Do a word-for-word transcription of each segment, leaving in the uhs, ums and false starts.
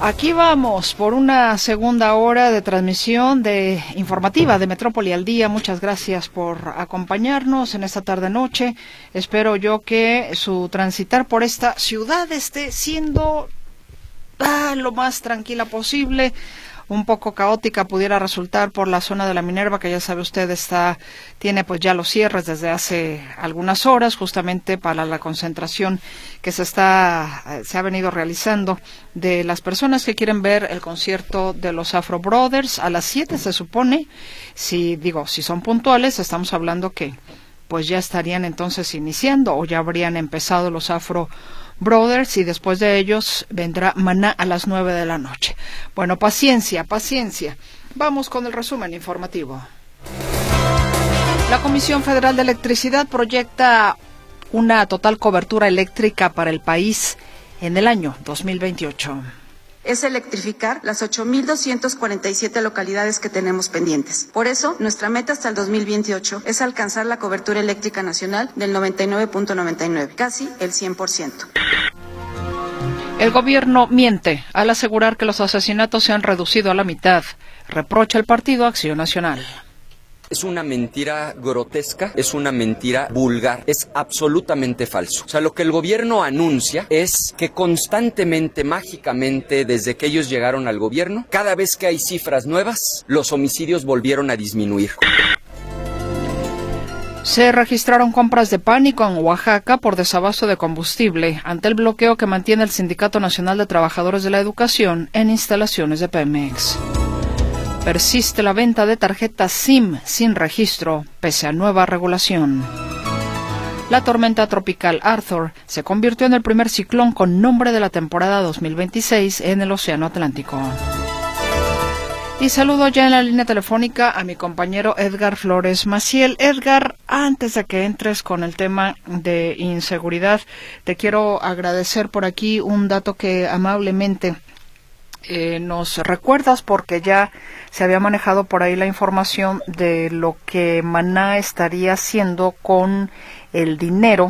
Aquí vamos por una segunda hora de transmisión de informativa de Metrópoli al Día. Muchas gracias por acompañarnos en esta tarde-noche. Espero yo que su transitar por esta ciudad esté siendo ah, lo más tranquila posible. Un poco caótica pudiera resultar por la zona de la Minerva, que ya sabe usted está tiene pues ya los cierres desde hace algunas horas, justamente para la concentración que se está se ha venido realizando de las personas que quieren ver el concierto de los Afro Brothers a las siete, se supone. Si digo, si son puntuales, estamos hablando que pues ya estarían entonces iniciando o ya habrían empezado los Afro Brothers, y después de ellos vendrá Maná a las nueve de la noche. Bueno, paciencia, paciencia. Vamos con el resumen informativo. La Comisión Federal de Electricidad proyecta una total cobertura eléctrica para el país en el año dos mil veintiocho. Es electrificar las ocho mil doscientas cuarenta y siete localidades que tenemos pendientes. Por eso, nuestra meta hasta el dos mil veintiocho es alcanzar la cobertura eléctrica nacional del noventa y nueve punto noventa y nueve, casi el cien por ciento. El gobierno miente al asegurar que los asesinatos se han reducido a la mitad. Reprocha el Partido Acción Nacional. Es una mentira grotesca, es una mentira vulgar, es absolutamente falso. O sea, lo que el gobierno anuncia es que constantemente, mágicamente, desde que ellos llegaron al gobierno, cada vez que hay cifras nuevas, los homicidios volvieron a disminuir. Se registraron compras de pánico en Oaxaca por desabasto de combustible ante el bloqueo que mantiene el Sindicato Nacional de Trabajadores de la Educación en instalaciones de Pemex. Persiste la venta de tarjetas SIM sin registro, pese a nueva regulación. La tormenta tropical Arthur se convirtió en el primer ciclón con nombre de la temporada dos mil veintiséis en el Océano Atlántico. Y saludo ya en la línea telefónica a mi compañero Edgar Flores Maciel. Edgar, antes de que entres con el tema de inseguridad, te quiero agradecer por aquí un dato que amablemente Eh, nos recuerdas, porque ya se había manejado por ahí la información de lo que Maná estaría haciendo con el dinero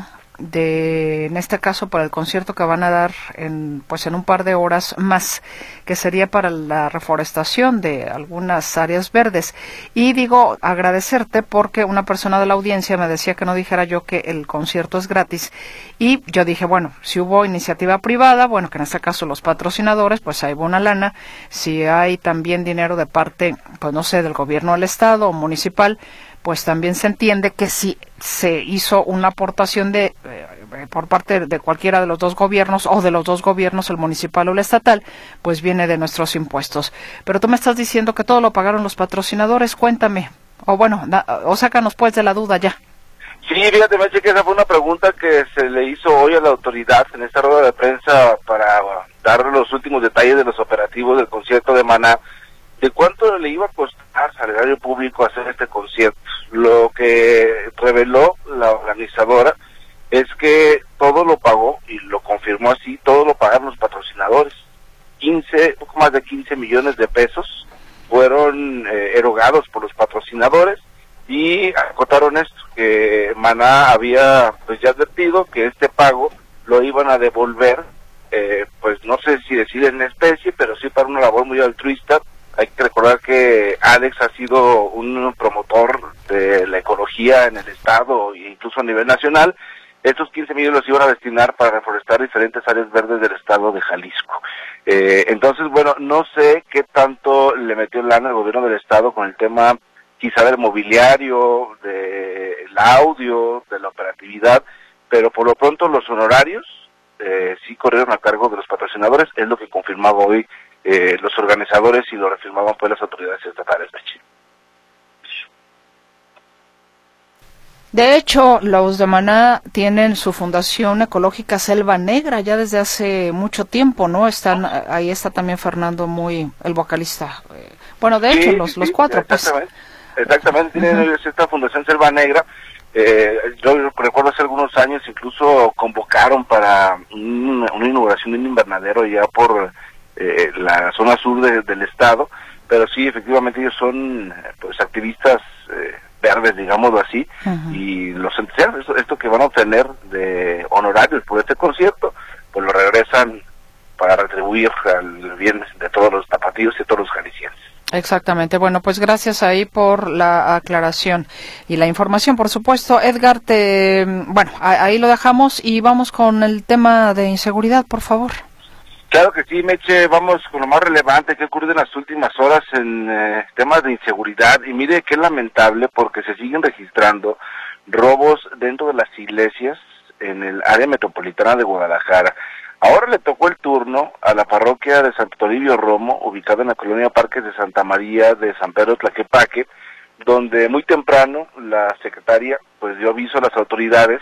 de, en este caso, para el concierto que van a dar en, pues en un par de horas más, que sería para la reforestación de algunas áreas verdes. Y digo, agradecerte porque una persona de la audiencia me decía que no dijera yo que el concierto es gratis, y yo dije, bueno, si hubo iniciativa privada, bueno, que en este caso los patrocinadores, pues ahí va una lana. Si hay también dinero de parte, pues no sé, del gobierno del estado o municipal, pues también se entiende que si se hizo una aportación de eh, por parte de cualquiera de los dos gobiernos, o de los dos gobiernos, el municipal o el estatal, pues viene de nuestros impuestos. Pero tú me estás diciendo que todo lo pagaron los patrocinadores. Cuéntame, o bueno, da, o sácanos pues de la duda ya. Sí, fíjate, Meche, que esa fue una pregunta que se le hizo hoy a la autoridad en esta rueda de prensa para dar los últimos detalles de los operativos del concierto de Maná, de cuánto le iba a costar al erario público hacer este concierto. Lo que reveló la organizadora es que todo lo pagó, y lo confirmó así, todo lo pagaron los patrocinadores. quince, poco más de quince millones de pesos fueron eh, erogados por los patrocinadores, y acotaron esto, que Maná había pues ya advertido que este pago lo iban a devolver, eh, pues no sé si decir en especie, pero sí para una labor muy altruista. Hay que recordar que Alex ha sido un promotor de la ecología en el estado e incluso a nivel nacional. Estos quince millones los iban a destinar para reforestar diferentes áreas verdes del estado de Jalisco. Eh, entonces, bueno, no sé qué tanto le metió lana el gobierno del estado con el tema quizá del mobiliario, del audio, de la operatividad, pero por lo pronto los honorarios eh, sí corrieron a cargo de los patrocinadores, es lo que confirmaba hoy Eh, los organizadores, y lo reafirmaban pues las autoridades estatales. De hecho, los de Maná tienen su fundación ecológica Selva Negra ya desde hace mucho tiempo, ¿no? Están ahí está también Fernando Muy, el vocalista. Bueno, de hecho, sí, los, sí, los cuatro, exactamente, pues. Exactamente, tienen uh-huh. esta fundación Selva Negra. Eh, yo recuerdo hace algunos años incluso convocaron para un, una inauguración de un invernadero ya por Eh, la zona sur de, del estado, pero sí, efectivamente ellos son pues activistas eh, verdes, digámoslo así, uh-huh. y los entusiastas, esto, esto que van a obtener de honorarios por este concierto, pues lo regresan para retribuir al bien de todos los tapatíos y de todos los jaliscienses. Exactamente. Bueno, pues gracias ahí por la aclaración y la información, por supuesto. Edgar, te, bueno, ahí lo dejamos y vamos con el tema de inseguridad, por favor. Claro que sí, Meche, vamos con lo más relevante que ha ocurrido en las últimas horas en eh, temas de inseguridad. Y mire que es lamentable porque se siguen registrando robos dentro de las iglesias en el área metropolitana de Guadalajara. Ahora le tocó el turno a la parroquia de Santo Toribio Romo, ubicada en la colonia Parques de Santa María de San Pedro Tlaquepaque, donde muy temprano la secretaria pues dio aviso a las autoridades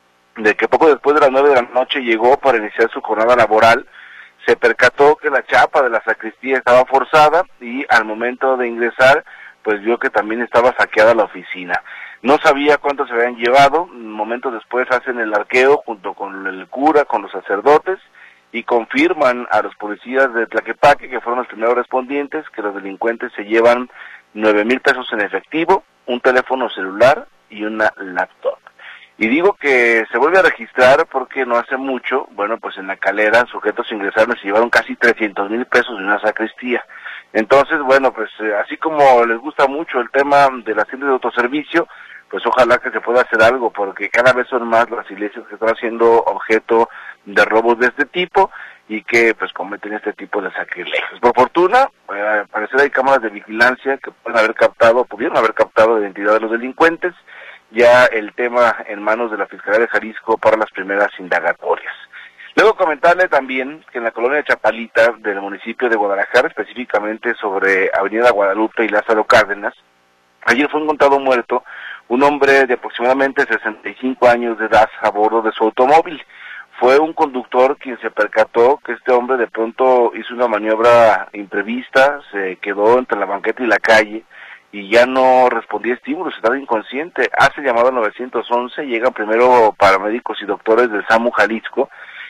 de que poco después de las nueve de la noche llegó para iniciar su jornada laboral. Se percató que la chapa de la sacristía estaba forzada y al momento de ingresar pues vio que también estaba saqueada la oficina. No sabía cuántos se habían llevado, momentos después hacen el arqueo junto con el cura, con los sacerdotes, y confirman a los policías de Tlaquepaque, que fueron los primeros respondientes, que los delincuentes se llevan nueve mil pesos en efectivo, un teléfono celular y una laptop. Y digo que se vuelve a registrar porque no hace mucho, bueno, pues en La Calera, sujetos ingresaron y se llevaron casi trescientos mil pesos de una sacristía. Entonces, bueno, pues eh, así como les gusta mucho el tema de las tiendas de autoservicio, pues ojalá que se pueda hacer algo, porque cada vez son más las iglesias que están haciendo objeto de robos de este tipo y que pues cometen este tipo de sacrilegios. Por fortuna, eh, al parecer hay cámaras de vigilancia que pueden haber captado, pudieron haber captado la identidad de los delincuentes, ya el tema en manos de la Fiscalía de Jalisco para las primeras indagatorias. Luego comentarle también que en la colonia de Chapalita del municipio de Guadalajara, específicamente sobre Avenida Guadalupe y Lázaro Cárdenas, ayer fue encontrado muerto un hombre de aproximadamente sesenta y cinco años de edad a bordo de su automóvil. Fue un conductor quien se percató que este hombre de pronto hizo una maniobra imprevista, se quedó entre la banqueta y la calle y ya no respondía estímulos, estaba inconsciente. Hace llamado al nueve once, llegan primero paramédicos y doctores del SAMU Jalisco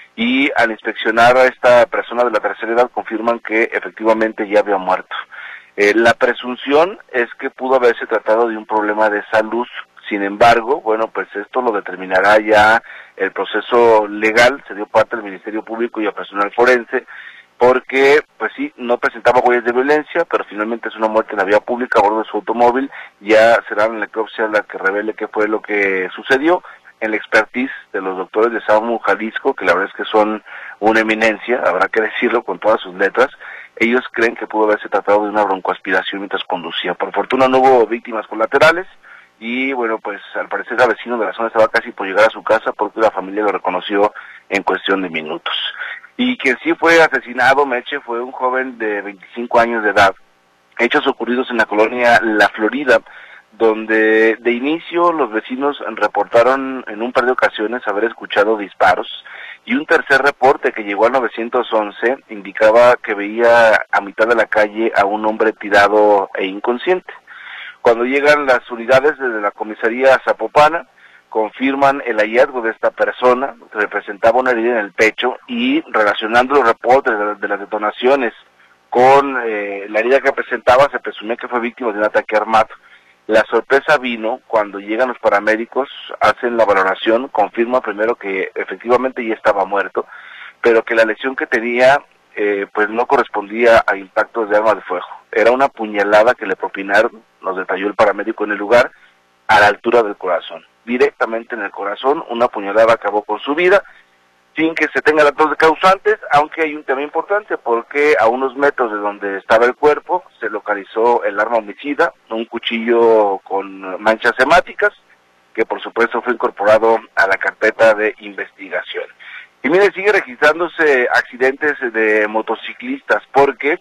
y al inspeccionar a esta persona de la tercera edad confirman que efectivamente ya había muerto. Eh, la presunción es que pudo haberse tratado de un problema de salud. Sin embargo, bueno, pues esto lo determinará ya el proceso legal. Se dio parte al Ministerio Público y al personal forense, porque, pues sí, no presentaba huellas de violencia, pero finalmente es una muerte en la vía pública a bordo de su automóvil. Ya será la necropsia la que revele qué fue lo que sucedió. En la expertise de los doctores de SAMU Jalisco, que la verdad es que son una eminencia, habrá que decirlo con todas sus letras, ellos creen que pudo haberse tratado de una broncoaspiración mientras conducía. Por fortuna no hubo víctimas colaterales y bueno, pues al parecer el vecino de la zona estaba casi por llegar a su casa porque la familia lo reconoció en cuestión de minutos. Y quien sí fue asesinado, Meche, fue un joven de veinticinco años de edad. Hechos ocurridos en la colonia La Florida, donde de inicio los vecinos reportaron en un par de ocasiones haber escuchado disparos y un tercer reporte que llegó al nueve once indicaba que veía a mitad de la calle a un hombre tirado e inconsciente. Cuando llegan las unidades desde la comisaría Zapopana, confirman el hallazgo de esta persona, que representaba una herida en el pecho, y relacionando los reportes de, de las detonaciones con eh, la herida que presentaba, se presumía que fue víctima de un ataque armado. La sorpresa vino cuando llegan los paramédicos, hacen la valoración, confirman primero que efectivamente ya estaba muerto, pero que la lesión que tenía eh, pues no correspondía a impactos de arma de fuego. Era una puñalada que le propinaron, nos detalló el paramédico en el lugar, a la altura del corazón. Directamente en el corazón, una puñalada acabó con su vida, sin que se tenga datos de causantes, aunque hay un tema importante, porque a unos metros de donde estaba el cuerpo se localizó el arma homicida, un cuchillo con manchas hemáticas, que por supuesto fue incorporado a la carpeta de investigación. Y mire, sigue registrándose accidentes de motociclistas, porque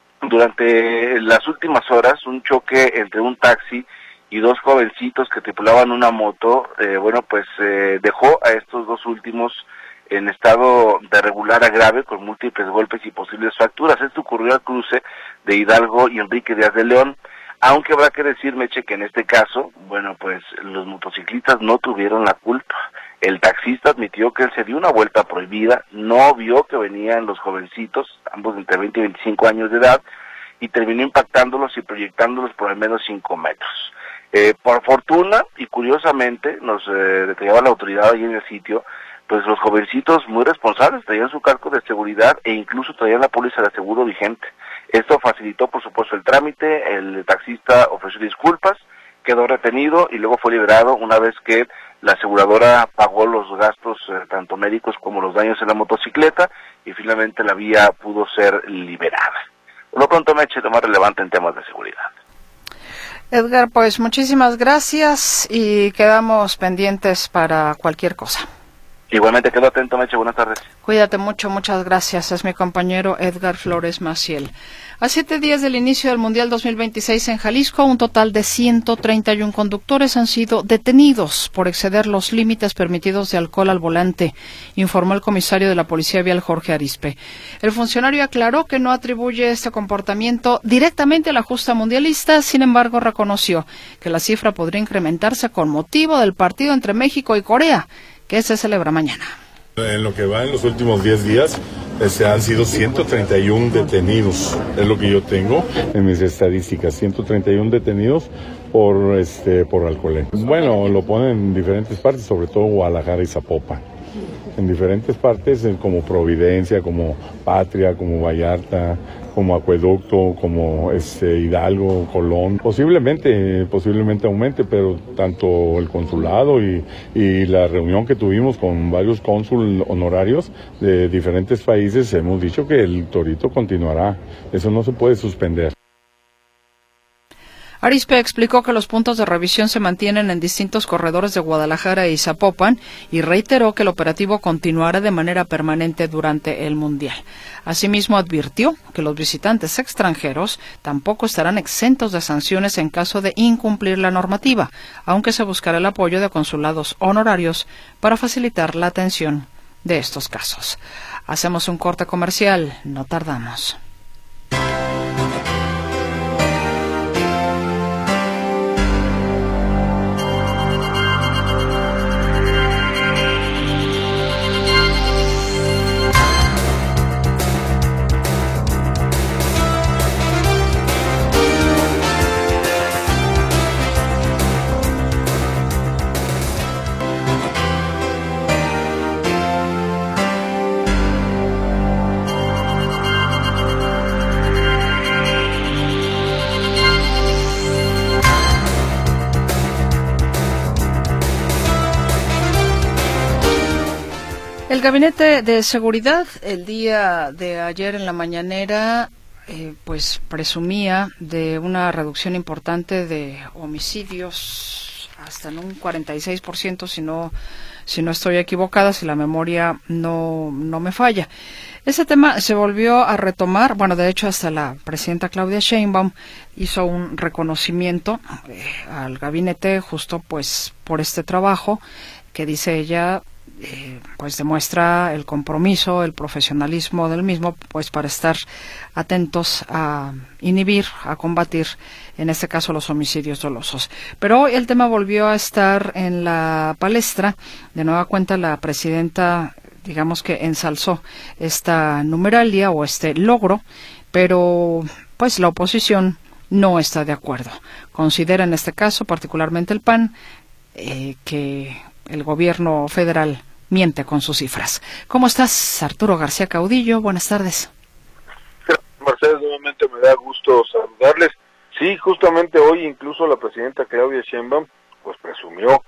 durante las últimas horas un choque entre un taxi y dos jovencitos que tripulaban una moto, eh, bueno, pues eh, dejó a estos dos últimos en estado de regular a grave, con múltiples golpes y posibles fracturas. Esto ocurrió al cruce de Hidalgo y Enrique Díaz de León, aunque habrá que decir, Meche, que en este caso, bueno, pues los motociclistas no tuvieron la culpa. El taxista admitió que él se dio una vuelta prohibida, no vio que venían los jovencitos, ambos entre veinte y veinticinco años de edad, y terminó impactándolos y proyectándolos por al menos cinco metros. Eh, por fortuna, y curiosamente, nos eh, detallaba la autoridad allí en el sitio, pues los jovencitos muy responsables traían su casco de seguridad e incluso traían la póliza de seguro vigente. Esto facilitó, por supuesto, el trámite. El taxista ofreció disculpas, quedó retenido y luego fue liberado una vez que la aseguradora pagó los gastos eh, tanto médicos como los daños en la motocicleta y finalmente la vía pudo ser liberada. Por lo pronto, Meche, lo más relevante en temas de seguridad. Edgar, pues muchísimas gracias y quedamos pendientes para cualquier cosa. Igualmente quedo atento, Meche, buenas tardes. Cuídate mucho, muchas gracias. Es mi compañero Edgar Flores Maciel. A siete días del inicio del Mundial dos mil veintiséis en Jalisco, un total de ciento treinta y uno conductores han sido detenidos por exceder los límites permitidos de alcohol al volante, informó el comisario de la Policía Vial, Jorge Arizpe. El funcionario aclaró que no atribuye este comportamiento directamente a la justa mundialista, sin embargo reconoció que la cifra podría incrementarse con motivo del partido entre México y Corea, que se celebra mañana. En lo que va en los últimos diez días, este, han sido ciento treinta y uno detenidos, es lo que yo tengo en mis estadísticas, ciento treinta y uno detenidos por este por alcohol. Bueno, lo ponen en diferentes partes, sobre todo Guadalajara y Zapopan. En diferentes partes, como Providencia, como Patria, como Vallarta, como Acueducto, como este Hidalgo, Colón. Posiblemente, posiblemente aumente, pero tanto el consulado y, y la reunión que tuvimos con varios cónsul honorarios de diferentes países, hemos dicho que el torito continuará. Eso no se puede suspender. Arizpe explicó que los puntos de revisión se mantienen en distintos corredores de Guadalajara y Zapopan y reiteró que el operativo continuará de manera permanente durante el Mundial. Asimismo, advirtió que los visitantes extranjeros tampoco estarán exentos de sanciones en caso de incumplir la normativa, aunque se buscará el apoyo de consulados honorarios para facilitar la atención de estos casos. Hacemos un corte comercial, no tardamos. El Gabinete de Seguridad, el día de ayer en la mañanera, eh, pues presumía de una reducción importante de homicidios, hasta en un cuarenta y seis por ciento, si no, si no estoy equivocada, si la memoria no, no me falla. Ese tema se volvió a retomar, bueno, de hecho hasta la presidenta Claudia Sheinbaum hizo un reconocimiento eh, al gabinete justo pues por este trabajo que dice ella Eh, pues demuestra el compromiso, el profesionalismo del mismo, pues para estar atentos a inhibir, a combatir, en este caso, los homicidios dolosos. Pero hoy el tema volvió a estar en la palestra. De nueva cuenta, la presidenta, digamos que ensalzó esta numeralia o este logro, pero pues la oposición no está de acuerdo. Considera en este caso, particularmente el P A N, eh, que el gobierno federal miente con sus cifras. ¿Cómo estás, Arturo García Caudillo? Buenas tardes. Mercedes, nuevamente me da gusto saludarles. Sí, justamente hoy incluso la presidenta Claudia Sheinbaum pues presumió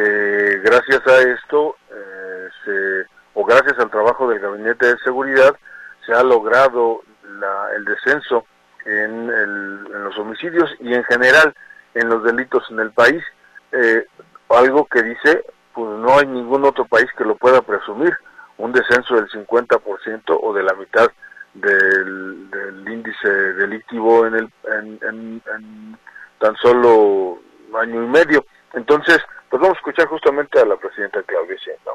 que gracias a esto, eh, se, o gracias al trabajo del Gabinete de Seguridad, se ha logrado la, el descenso en, el, en los homicidios y en general en los delitos en el país, eh, algo que dice pues no hay ningún otro país que lo pueda presumir, un descenso del cincuenta por ciento o de la mitad del, del índice delictivo en, el, en, en, en tan solo año y medio. Entonces, pues vamos a escuchar justamente a la presidenta Claudia Sheinbaum.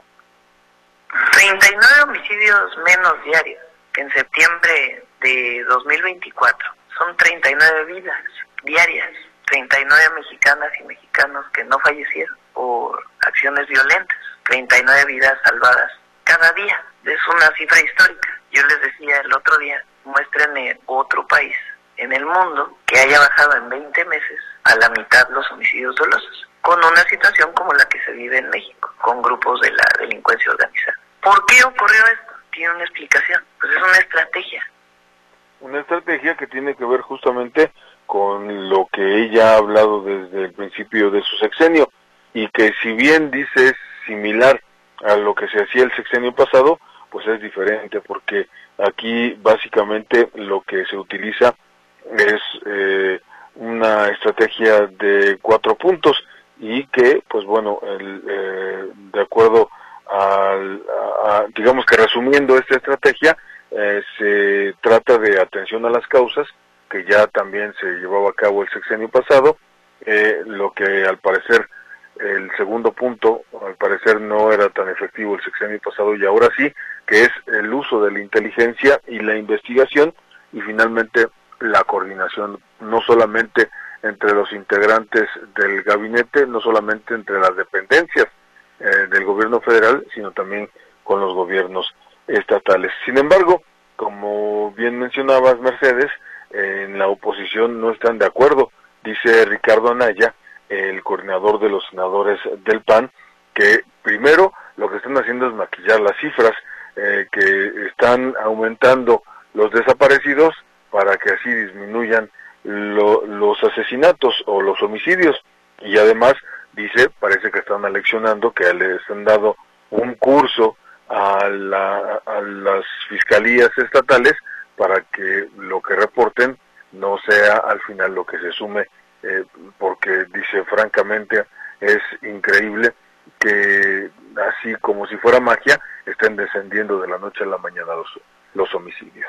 treinta y nueve homicidios menos diarios que en septiembre de dos mil veinticuatro. Son treinta y nueve vidas diarias, treinta y nueve mexicanas y mexicanos que no fallecieron por acciones violentas, treinta y nueve vidas salvadas cada día. Es una cifra histórica. Yo les decía el otro día, muéstrenme otro país en el mundo que haya bajado en veinte meses a la mitad los homicidios dolosos, con una situación como la que se vive en México, con grupos de la delincuencia organizada. ¿Por qué ocurrió esto? Tiene una explicación, pues es una estrategia. Una estrategia que tiene que ver justamente con lo que ella ha hablado desde el principio de su sexenio, y que si bien dice es similar a lo que se hacía el sexenio pasado, pues es diferente, porque aquí básicamente lo que se utiliza es eh, una estrategia de cuatro puntos, y que, pues bueno, el, eh, de acuerdo al, a, a, digamos que resumiendo esta estrategia, eh, se trata de atención a las causas, que ya también se llevaba a cabo el sexenio pasado, eh, lo que al parecer, el segundo punto, al parecer no era tan efectivo el sexenio pasado, y ahora sí, que es el uso de la inteligencia y la investigación, y finalmente la coordinación, no solamente entre los integrantes del gabinete, no solamente entre las dependencias eh, del gobierno federal, sino también con los gobiernos estatales. Sin embargo, como bien mencionabas, Mercedes, eh, en la oposición no están de acuerdo. Dice Ricardo Anaya, el coordinador de los senadores del P A N, que primero lo que están haciendo es maquillar las cifras, eh, que están aumentando los desaparecidos para que así disminuyan lo, los asesinatos o los homicidios, y además dice, parece que están aleccionando, que les han dado un curso a, la, a las fiscalías estatales para que lo que reporten no sea al final lo que se sume, eh, porque dice francamente es increíble que así como si fuera magia estén descendiendo de la noche a la mañana los, los homicidios.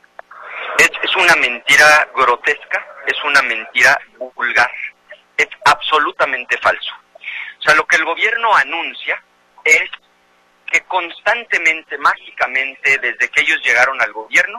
Es, es una mentira grotesca, es una mentira vulgar, es absolutamente falso. O sea, lo que el gobierno anuncia es que constantemente, mágicamente, desde que ellos llegaron al gobierno,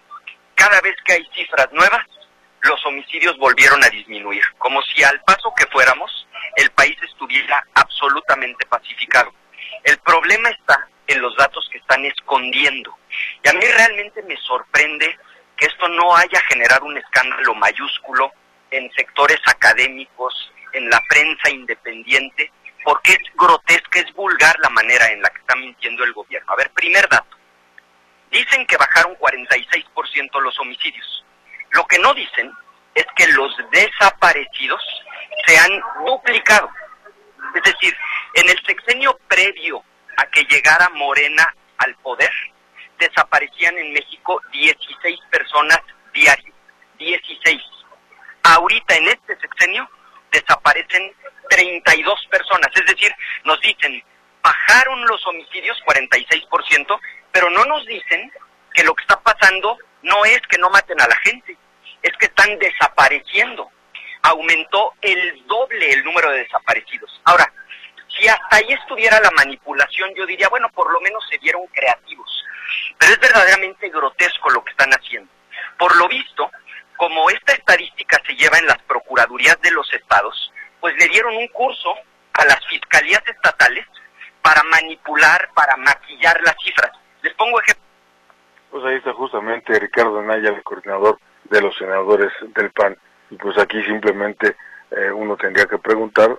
cada vez que hay cifras nuevas, los homicidios volvieron a disminuir, como si al paso que fuéramos, el país estuviera absolutamente pacificado. El problema está en los datos que están escondiendo. Y a mí realmente me sorprende que esto no haya generado un escándalo mayúsculo en sectores académicos, en la prensa independiente, porque es grotesca, es vulgar la manera en la que está mintiendo el gobierno. A ver, primer dato. Dicen que bajaron cuarenta y seis por ciento los homicidios. Lo que no dicen es que los desaparecidos se han duplicado. Es decir, en el sexenio previo a que llegara Morena al poder, desaparecían en México dieciséis personas diarias. dieciséis. Ahorita en este sexenio desaparecen treinta y dos personas. Es decir, nos dicen, bajaron los homicidios cuarenta y seis por ciento, pero no nos dicen que lo que está pasando no es que no maten a la gente, es que están desapareciendo. Aumentó el doble el número de desaparecidos. Ahora, si hasta ahí estuviera la manipulación, yo diría, bueno, por lo menos se vieron creativos. Pero es verdaderamente grotesco lo que están haciendo. Por lo visto, como esta estadística se lleva en las procuradurías de los estados, pues le dieron un curso a las fiscalías estatales para manipular, para maquillar las cifras. Les pongo ejemplo. Pues ahí está justamente Ricardo Anaya, el coordinador de los senadores del P A N. Y pues aquí simplemente eh, uno tendría que preguntar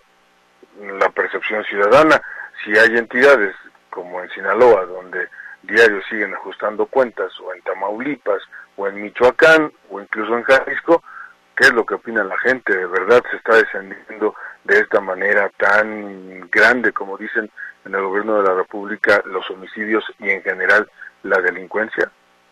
la percepción ciudadana. Si hay entidades como en Sinaloa, donde diarios siguen ajustando cuentas, o en Tamaulipas, o en Michoacán, o incluso en Jalisco, ¿qué es lo que opina la gente? ¿De verdad se está descendiendo de esta manera tan grande, como dicen en el gobierno de la República, los homicidios y en general la delincuencia?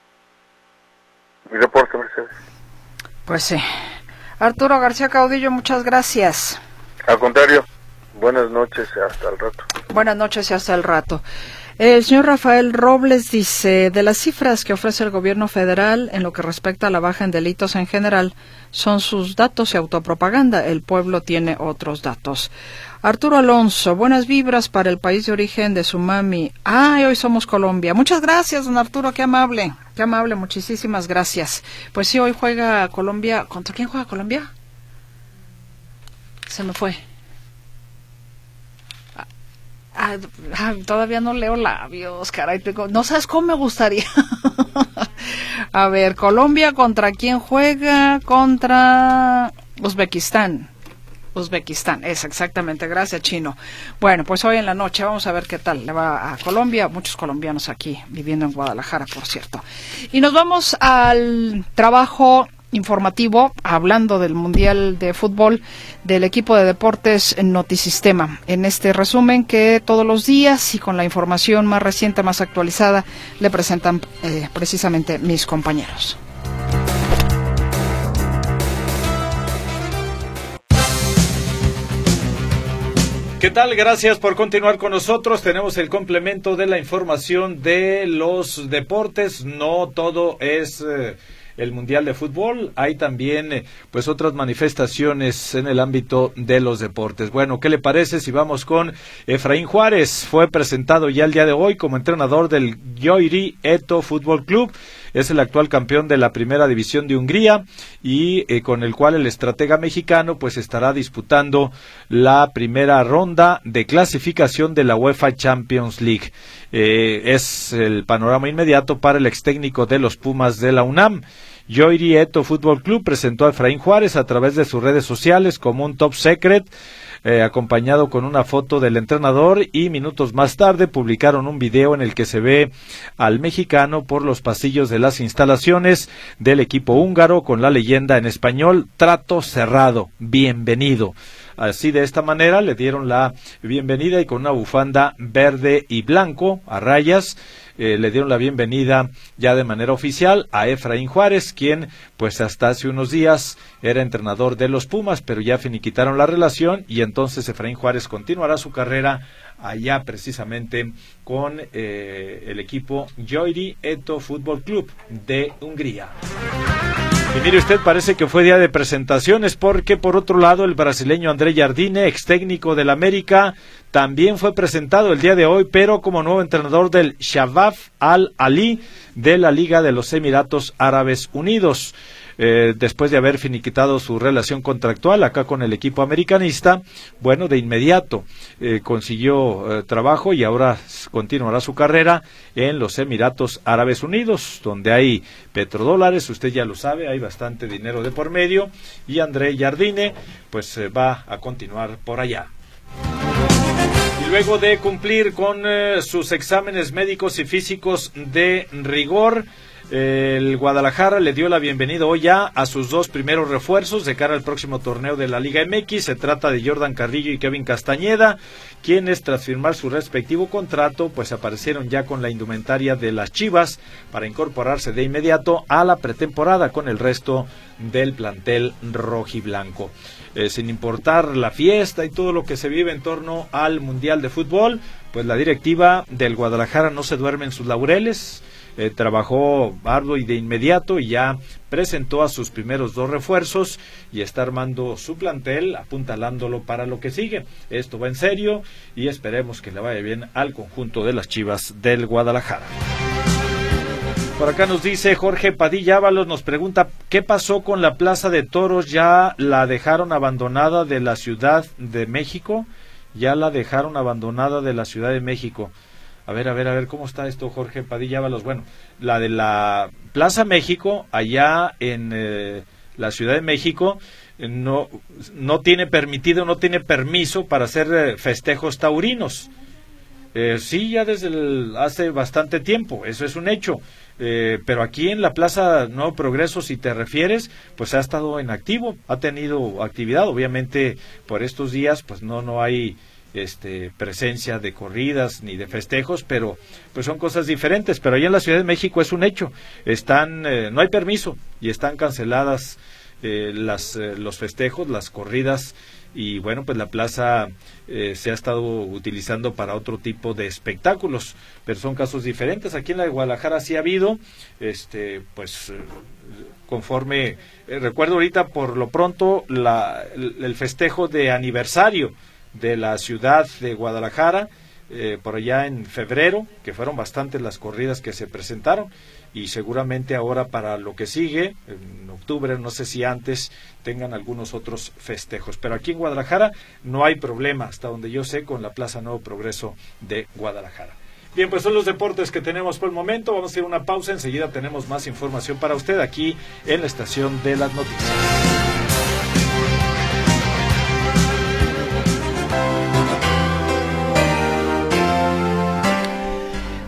Mi reporte, Mercedes. Pues sí. Arturo García Caudillo, muchas gracias. Al contrario, buenas noches y hasta el rato. Buenas noches y hasta el rato. El señor Rafael Robles dice, de las cifras que ofrece el gobierno federal en lo que respecta a la baja en delitos en general, son sus datos y autopropaganda. El pueblo tiene otros datos. Arturo Alonso, buenas vibras para el país de origen de su mami. Ay, hoy somos Colombia. Muchas gracias, don Arturo, qué amable. Qué amable, muchísimas gracias. Pues sí, hoy juega Colombia. ¿Contra quién juega Colombia? Se me fue. Ah, ah, todavía no leo labios, caray, tengo, no sabes cómo me gustaría. A ver, Colombia, ¿contra quién juega? Contra Uzbekistán. Uzbekistán, es exactamente, gracias Chino. Bueno, pues hoy en la noche vamos a ver qué tal le va a Colombia, muchos colombianos aquí viviendo en Guadalajara, por cierto. Y nos vamos al trabajo informativo, hablando del Mundial de Fútbol del equipo de deportes Notisistema. En este resumen que todos los días y con la información más reciente, más actualizada, le presentan eh, precisamente mis compañeros. ¿Qué tal? Gracias por continuar con nosotros. Tenemos el complemento de la información de los deportes. No todo es eh, el Mundial de Fútbol. Hay también eh, pues otras manifestaciones en el ámbito de los deportes. Bueno, ¿qué le parece si vamos con Efraín Juárez? Fue presentado ya el día de hoy como entrenador del Győri Eto Fútbol Club. Es el actual campeón de la primera división de Hungría y eh, con el cual el estratega mexicano pues estará disputando la primera ronda de clasificación de la UEFA Champions League. Eh, es el panorama inmediato para el ex técnico de los Pumas de la UNAM. Győri Eto Fútbol Club presentó a Efraín Juárez a través de sus redes sociales como un top secret, eh, acompañado con una foto del entrenador, y minutos más tarde publicaron un video en el que se ve al mexicano por los pasillos de las instalaciones del equipo húngaro con la leyenda en español: trato cerrado, bienvenido. Así, de esta manera le dieron la bienvenida y con una bufanda verde y blanco a rayas eh, le dieron la bienvenida ya de manera oficial a Efraín Juárez, quien pues hasta hace unos días era entrenador de los Pumas, pero ya finiquitaron la relación y entonces Efraín Juárez continuará su carrera allá precisamente con eh, el equipo Győri Eto Fútbol Club de Hungría. Y mire usted, parece que fue día de presentaciones porque por otro lado el brasileño André Jardine, ex técnico del América, también fue presentado el día de hoy, pero como nuevo entrenador del Shabab Al-Ali de la Liga de los Emiratos Árabes Unidos. Eh, después de haber finiquitado su relación contractual acá con el equipo americanista, bueno, de inmediato eh, consiguió eh, trabajo y ahora continuará su carrera en los Emiratos Árabes Unidos, donde hay petrodólares, usted ya lo sabe, hay bastante dinero de por medio, y André Jardine pues eh, va a continuar por allá. Y luego de cumplir con eh, sus exámenes médicos y físicos de rigor, el Guadalajara le dio la bienvenida hoy ya a sus dos primeros refuerzos de cara al próximo torneo de la Liga M X. Se trata de Jordan Carrillo y Kevin Castañeda, quienes tras firmar su respectivo contrato pues aparecieron ya con la indumentaria de las Chivas para incorporarse de inmediato a la pretemporada con el resto del plantel rojiblanco. Eh, sin importar la fiesta y todo lo que se vive en torno al Mundial de Fútbol, pues la directiva del Guadalajara no se duerme en sus laureles. Eh, trabajó arduo y de inmediato y ya presentó a sus primeros dos refuerzos y está armando su plantel, apuntalándolo para lo que sigue. Esto va en serio y esperemos que le vaya bien al conjunto de las Chivas del Guadalajara. Por acá nos dice Jorge Padilla Ábalos, nos pregunta ¿qué pasó con la Plaza de Toros? ¿Ya la dejaron abandonada de la Ciudad de México? Ya la dejaron abandonada de la Ciudad de México. A ver, a ver, a ver, ¿cómo está esto, Jorge Padilla Ábalos? Bueno, la de la Plaza México, allá en eh, la Ciudad de México, eh, no, no tiene permitido, no tiene permiso para hacer eh, festejos taurinos. Eh, sí, ya desde el, hace bastante tiempo, eso es un hecho. Eh, pero aquí en la Plaza Nuevo Progreso, si te refieres, pues ha estado en activo, ha tenido actividad. Obviamente, por estos días, pues no, no hay este presencia de corridas ni de festejos, pero pues son cosas diferentes. Pero allá en la Ciudad de México es un hecho, están eh, no hay permiso y están canceladas eh, las eh, los festejos, las corridas, y bueno, pues la plaza eh, se ha estado utilizando para otro tipo de espectáculos, pero son casos diferentes. Aquí en la de Guadalajara sí ha habido este pues eh, conforme eh, recuerdo ahorita por lo pronto la el, el festejo de aniversario de la ciudad de Guadalajara, eh, por allá en febrero, que fueron bastantes las corridas que se presentaron, y seguramente ahora para lo que sigue, en octubre, no sé si antes, tengan algunos otros festejos. Pero aquí en Guadalajara no hay problema, hasta donde yo sé, con la Plaza Nuevo Progreso de Guadalajara. Bien, pues son los deportes que tenemos por el momento. Vamos a ir a una pausa, enseguida tenemos más información para usted aquí en la Estación de las Noticias.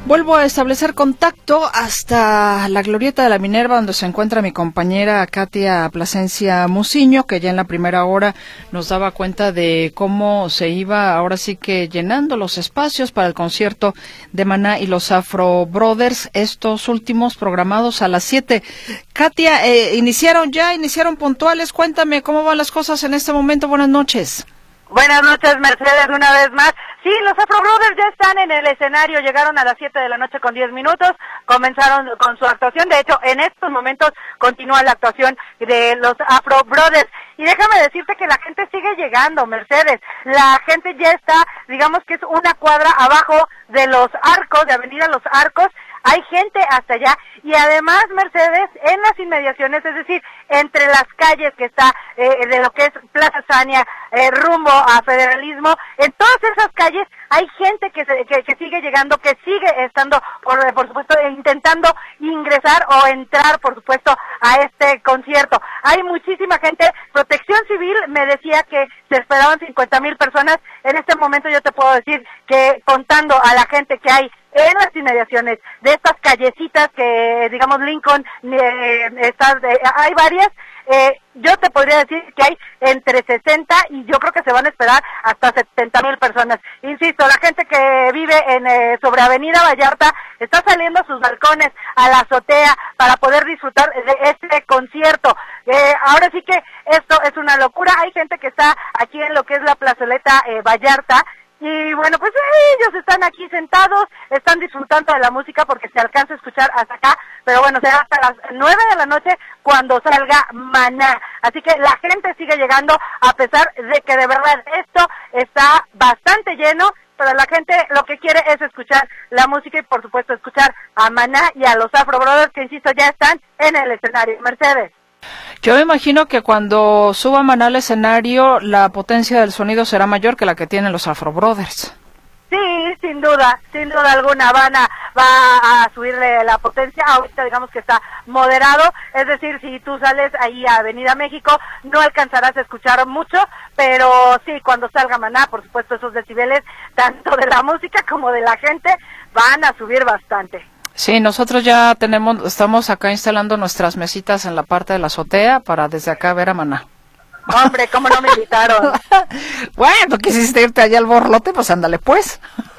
Vuelvo a establecer contacto hasta la glorieta de la Minerva, donde se encuentra mi compañera Katia Plasencia Muciño, que ya en la primera hora nos daba cuenta de cómo se iba ahora sí que llenando los espacios para el concierto de Maná y los Afro Brothers, estos últimos programados a las siete. Katia, eh, ¿iniciaron ya? ¿Iniciaron puntuales? Cuéntame cómo van las cosas en este momento. Buenas noches. Buenas noches, Mercedes, una vez más. Sí, los Afro Brothers ya están en el escenario, llegaron a las siete de la noche con diez minutos, comenzaron con su actuación, de hecho, en estos momentos continúa la actuación de los Afro Brothers. Y déjame decirte que la gente sigue llegando, Mercedes. La gente ya está, digamos que es una cuadra abajo de los Arcos, de Avenida Los Arcos. Hay gente hasta allá y además, Mercedes, en las inmediaciones, es decir, entre las calles que está eh, de lo que es Plaza Sania, eh, rumbo a Federalismo, en todas esas calles hay gente que, se, que, que sigue llegando, que sigue estando, por, por supuesto, intentando ingresar o entrar, por supuesto, a este concierto. Hay muchísima gente. Protección Civil me decía que se esperaban cincuenta mil personas. En este momento yo te puedo decir que contando a la gente que hay en las inmediaciones de estas callecitas que, digamos, Lincoln, eh, está, eh, hay varias, eh, yo te podría decir que hay entre sesenta y yo creo que se van a esperar hasta setenta mil personas. Insisto, la gente que vive en eh, sobre Avenida Vallarta está saliendo a sus balcones, a la azotea, para poder disfrutar de este concierto. Eh, ahora sí que esto es una locura. Hay gente que está aquí en lo que es la plazoleta eh, Vallarta. Y bueno, pues ellos están aquí sentados, están disfrutando de la música porque se alcanza a escuchar hasta acá, pero bueno, será hasta las nueve de la noche cuando salga Maná. Así que la gente sigue llegando a pesar de que de verdad esto está bastante lleno, pero la gente lo que quiere es escuchar la música y por supuesto escuchar a Maná y a los Afro Brothers que, insisto, ya están en el escenario. Mercedes. Yo me imagino que cuando suba Maná al escenario, la potencia del sonido será mayor que la que tienen los Afro Brothers. Sí, sin duda, sin duda alguna van a, va a subirle la potencia. Ahorita digamos que está moderado, es decir, si tú sales ahí a Avenida México, no alcanzarás a escuchar mucho, pero sí, cuando salga Maná, por supuesto, esos decibeles, tanto de la música como de la gente, van a subir bastante. Sí, nosotros ya tenemos, estamos acá instalando nuestras mesitas en la parte de la azotea para desde acá ver a Maná. Hombre, ¿cómo no me invitaron? Bueno, quisiste irte allá al borlote, pues ándale pues.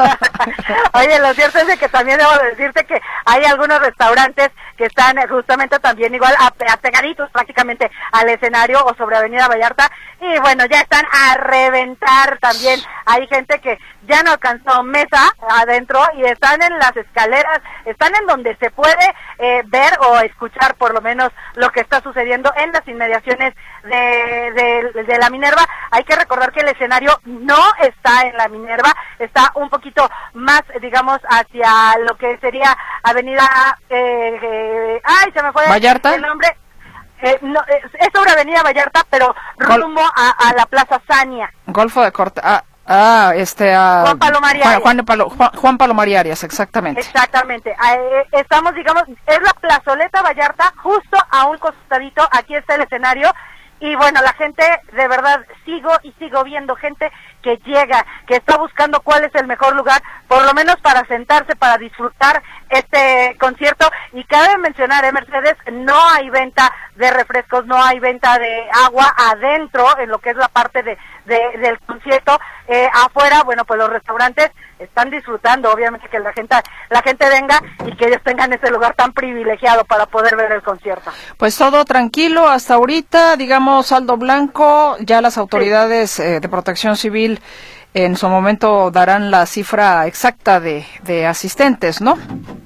Oye, lo cierto es de que también debo decirte que hay algunos restaurantes que están justamente también igual apegaditos prácticamente al escenario o sobre Avenida Vallarta, y bueno, ya están a reventar también. Hay gente que ya no alcanzó mesa adentro y están en las escaleras, están en donde se puede eh, ver o escuchar por lo menos lo que está sucediendo en las inmediaciones de, de, de la Minerva. Hay que recordar que el escenario no está en la Minerva, está un poquito más, digamos, hacia lo que sería Avenida eh, eh, ay, se me fue Vallarta. El nombre. Eh, no, es sobre Avenida Vallarta, pero rumbo a, a la Plaza Sania. Golfo de Corte. Ah, ah, este. Uh, Juan Palomar Arias. Juan, Juan, Palo, Juan, Juan Palomar Arias, exactamente. Exactamente. Eh, estamos, digamos, es la plazoleta Vallarta, justo a un costadito. Aquí está el escenario. Y bueno, la gente, de verdad, sigo y sigo viendo gente que llega, que está buscando cuál es el mejor lugar, por lo menos para sentarse, para disfrutar este concierto. Y cabe mencionar, ¿eh, Mercedes? No hay venta de refrescos, no hay venta de agua adentro, en lo que es la parte de, de del concierto. Eh, afuera, bueno, pues los restaurantes están disfrutando, obviamente que la gente la gente venga y que ellos tengan ese lugar tan privilegiado para poder ver el concierto. Pues todo tranquilo hasta ahorita, digamos, saldo blanco. Ya las autoridades sí. eh, de Protección Civil en su momento darán la cifra exacta de, de asistentes, ¿no?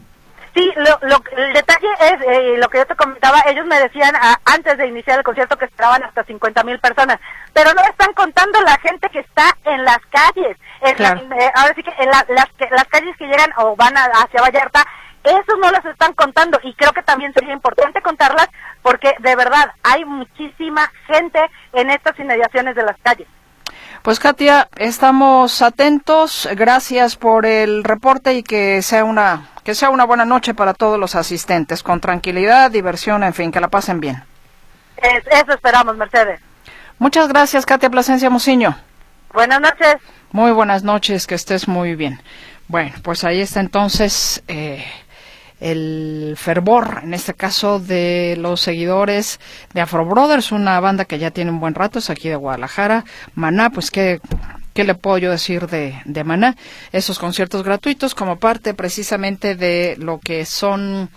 Sí, lo, lo, el detalle es eh, lo que yo te comentaba. Ellos me decían a, antes de iniciar el concierto que esperaban hasta cincuenta mil personas, pero no están contando la gente que está en las calles. En claro. la, eh, ahora sí que en la, las, que, las calles que llegan o van a, hacia Vallarta, esos no las están contando, y creo que también sería importante contarlas porque de verdad hay muchísima gente en estas inmediaciones de las calles. Pues Katia, estamos atentos, gracias por el reporte y que sea una que sea una buena noche para todos los asistentes, con tranquilidad, diversión, en fin, que la pasen bien. Es, eso esperamos, Mercedes. Muchas gracias, Katia Plasencia Muciño. Buenas noches. Muy buenas noches, que estés muy bien. Bueno, pues ahí está entonces eh, el fervor, en este caso, de los seguidores de Afro Brothers, una banda que ya tiene un buen rato, es aquí de Guadalajara. Maná, pues qué, qué le puedo yo decir de, de Maná. Esos conciertos gratuitos como parte precisamente de lo que son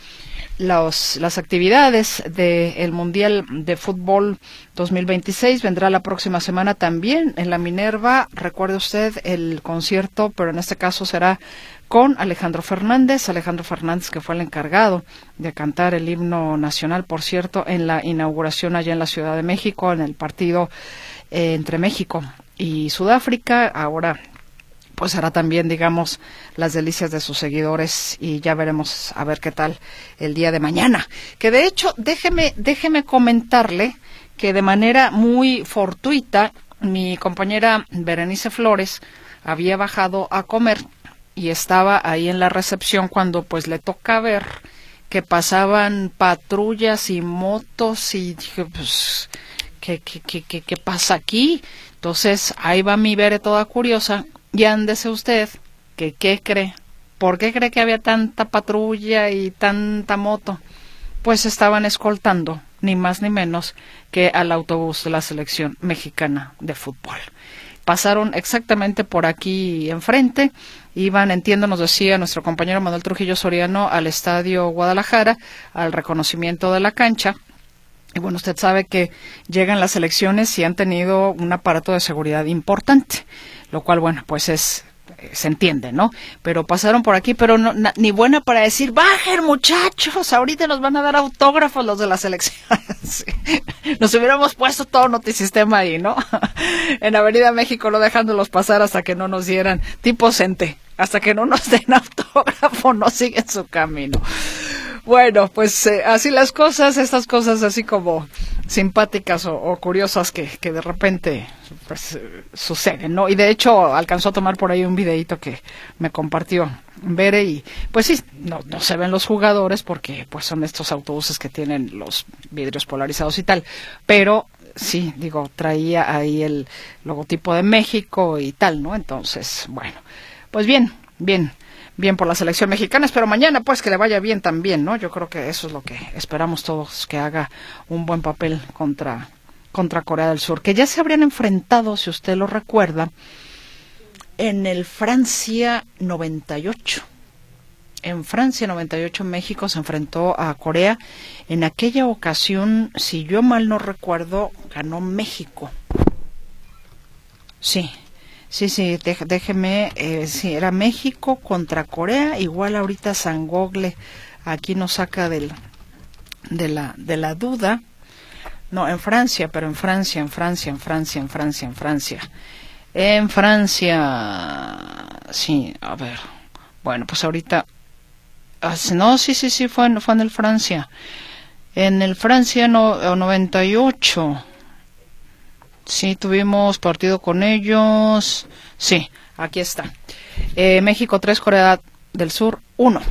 Los, las actividades del Mundial de Fútbol dos mil veintiséis. Vendrá la próxima semana también en la Minerva. Recuerde usted el concierto, pero en este caso será con Alejandro Fernández. Alejandro Fernández, que fue el encargado de cantar el himno nacional, por cierto, en la inauguración allá en la Ciudad de México, en el partido eh, entre México y Sudáfrica. Ahora pues hará también, digamos, las delicias de sus seguidores, y ya veremos a ver qué tal el día de mañana. Que de hecho, déjeme, déjeme comentarle que de manera muy fortuita, mi compañera Berenice Flores había bajado a comer y estaba ahí en la recepción cuando pues le toca ver que pasaban patrullas y motos, y dije, pues, ¿qué, qué, qué, qué, qué pasa aquí? Entonces, ahí va mi Bere toda curiosa. Y ándese usted, que qué cree, ¿por qué cree que había tanta patrulla y tanta moto? Pues estaban escoltando, ni más ni menos, que al autobús de la selección mexicana de fútbol. Pasaron exactamente por aquí enfrente, iban, entiendo, nos decía nuestro compañero Manuel Trujillo Soriano, al Estadio Guadalajara, al reconocimiento de la cancha. Y bueno, usted sabe que llegan las elecciones y han tenido un aparato de seguridad importante, lo cual, bueno, pues es, se entiende, ¿no? Pero pasaron por aquí, pero no, na, ni buena para decir, bajen muchachos, ahorita nos van a dar autógrafos los de las elecciones. Sí. Nos hubiéramos puesto todo Notisistema ahí, ¿no? En Avenida México, no dejándolos pasar hasta que no nos dieran, tipo Cente, hasta que no nos den autógrafo, no siguen su camino. Bueno, pues eh, así las cosas, estas cosas así como simpáticas o, o curiosas que, que de repente pues, eh, suceden, ¿no? Y de hecho alcanzó a tomar por ahí un videíto que me compartió Bere, y pues sí, no, no se ven los jugadores porque pues son estos autobuses que tienen los vidrios polarizados y tal, pero sí, digo, traía ahí el logotipo de México y tal, ¿no? Entonces, bueno, pues bien, bien. Bien por la selección mexicana, pero mañana pues que le vaya bien también, ¿no? Yo creo que eso es lo que esperamos todos, que haga un buen papel contra, contra Corea del Sur, que ya se habrían enfrentado, si usted lo recuerda, en el Francia noventa y ocho. En Francia noventa y ocho México se enfrentó a Corea. En aquella ocasión, si yo mal no recuerdo, ganó México. Sí. Sí, sí, déjeme, eh, sí, era México contra Corea, igual ahorita San Gogle aquí nos saca del, de la, de la duda. No, en Francia, pero en Francia, en Francia, en Francia, en Francia, en Francia. En Francia, sí, a ver, bueno, pues ahorita, no, sí, sí, sí, fue en, fue en el Francia. En el Francia no, noventa y ocho. Sí, tuvimos partido con ellos. Sí, aquí está. Eh, México tres, Corea del Sur uno.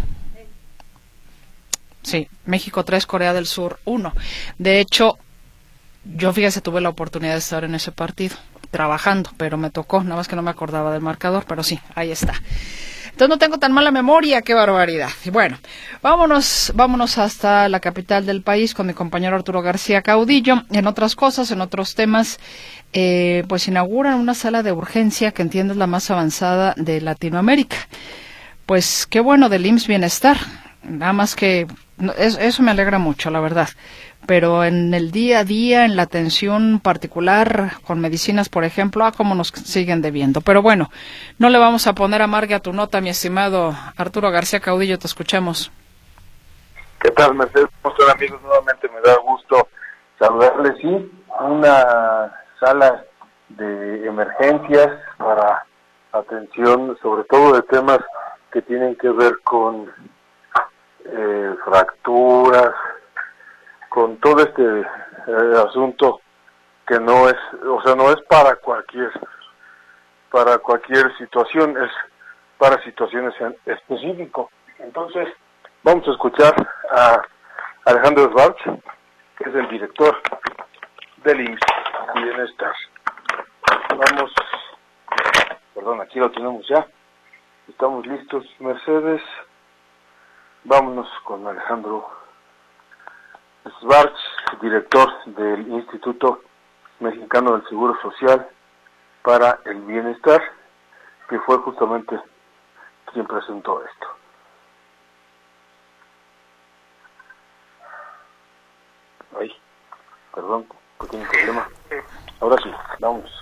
Sí, México tres, Corea del Sur uno. De hecho, yo fíjese, tuve la oportunidad de estar en ese partido, trabajando, pero me tocó, nada más que no me acordaba del marcador, pero sí, ahí está. Entonces no tengo tan mala memoria, qué barbaridad. Y bueno, vámonos, vámonos hasta la capital del país con mi compañero Arturo García Caudillo. En otras cosas, en otros temas, eh, pues inauguran una sala de urgencia que entiendo es la más avanzada de Latinoamérica. Pues qué bueno, del I M S S Bienestar. Nada más que eso, eso me alegra mucho, la verdad. Pero en el día a día, en la atención particular con medicinas, por ejemplo, ah, cómo nos siguen debiendo. Pero bueno, no le vamos a poner amarga a tu nota, mi estimado Arturo García Caudillo, te escuchamos. ¿Qué tal, Mercedes? ¿Cómo están, amigos? Nuevamente me da gusto saludarles. Sí, una sala de emergencias para atención, sobre todo de temas que tienen que ver con eh, fracturas, con todo este eh, asunto que no es, o sea, no es para cualquier, para cualquier situación, es para situaciones en específico. Entonces, vamos a escuchar a Alejandro Schwartz, que es el director del I M S S Bienestar. Vamos, perdón, aquí lo tenemos ya. Estamos listos, Mercedes. Vámonos con Alejandro Schwartz, director del Instituto Mexicano del Seguro Social para el Bienestar, que fue justamente quien presentó esto. Ay, perdón, pequeño problema. Ahora sí, vamos.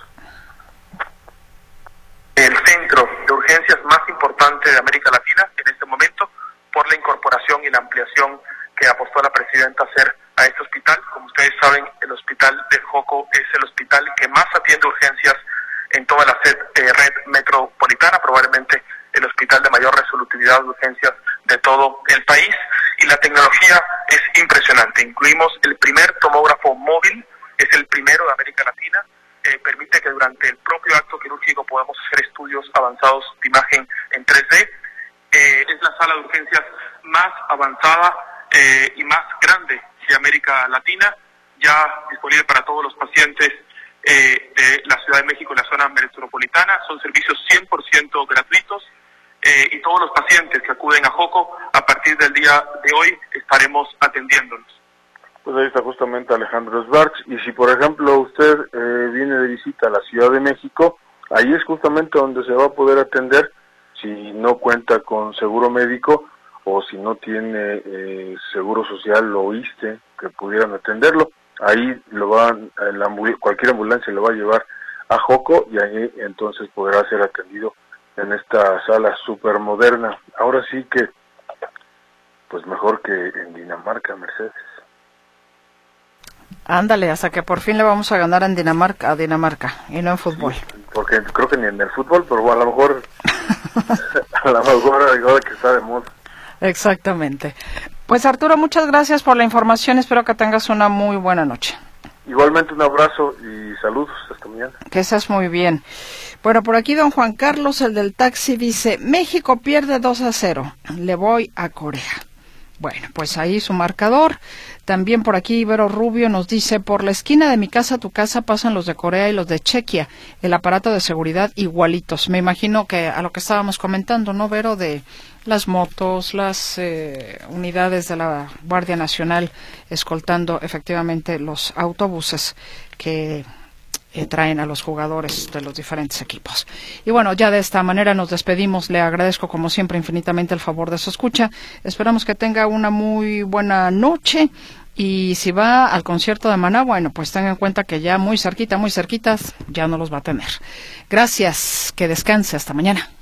El centro de urgencias más importante de América Latina en este momento, por la incorporación y la ampliación que apostó la presidenta a hacer a este hospital. Como ustedes saben, el hospital de Joco es el hospital que más atiende urgencias en toda la red, eh, red metropolitana, probablemente el hospital de mayor resolutividad de urgencias de todo el país, y la tecnología es impresionante. Incluimos el primer tomógrafo móvil, es el primero de América Latina, eh, permite que durante el propio acto quirúrgico podamos hacer estudios avanzados de imagen en tres D, eh, es la sala de urgencias más avanzada eh, y más grande de América Latina, ya disponible para todos los pacientes eh, de la Ciudad de México y la zona metropolitana. Son servicios cien por ciento gratuitos, eh, y todos los pacientes que acuden a Joco, a partir del día de hoy estaremos atendiéndolos. Pues ahí está justamente Alejandro Schwartz, y si por ejemplo usted eh, viene de visita a la Ciudad de México, ahí es justamente donde se va a poder atender si no cuenta con seguro médico o si no tiene eh, seguro social o I S S S T E que pudieran atenderlo. Ahí lo van, la ambul- cualquier ambulancia lo va a llevar a Joco y ahí entonces podrá ser atendido en esta sala súper moderna. Ahora sí que, pues mejor que en Dinamarca, Mercedes. Ándale, hasta que por fin le vamos a ganar en Dinamarca, a Dinamarca, y no en fútbol. Sí, porque creo que ni en el fútbol, pero bueno, a lo mejor, a lo mejor ahora que está de moda. Exactamente. Pues Arturo, muchas gracias por la información, espero que tengas una muy buena noche. Igualmente un abrazo y saludos, hasta mañana. Que estés muy bien. Bueno, por aquí don Juan Carlos, el del taxi, dice, México pierde dos a cero, le voy a Corea. Bueno, pues ahí su marcador. También por aquí Ibero Rubio nos dice, por la esquina de mi casa a tu casa pasan los de Corea y los de Chequia, el aparato de seguridad igualitos. Me imagino que a lo que estábamos comentando, ¿no, Vero? De las motos, las eh, unidades de la Guardia Nacional escoltando efectivamente los autobuses que Eh, traen a los jugadores de los diferentes equipos. Y bueno, ya de esta manera nos despedimos. Le agradezco como siempre infinitamente el favor de su escucha. Esperamos que tenga una muy buena noche, y si va al concierto de Maná, bueno, pues tenga en cuenta que ya muy cerquita, muy cerquitas, ya no los va a tener. Gracias, que descanse, hasta mañana.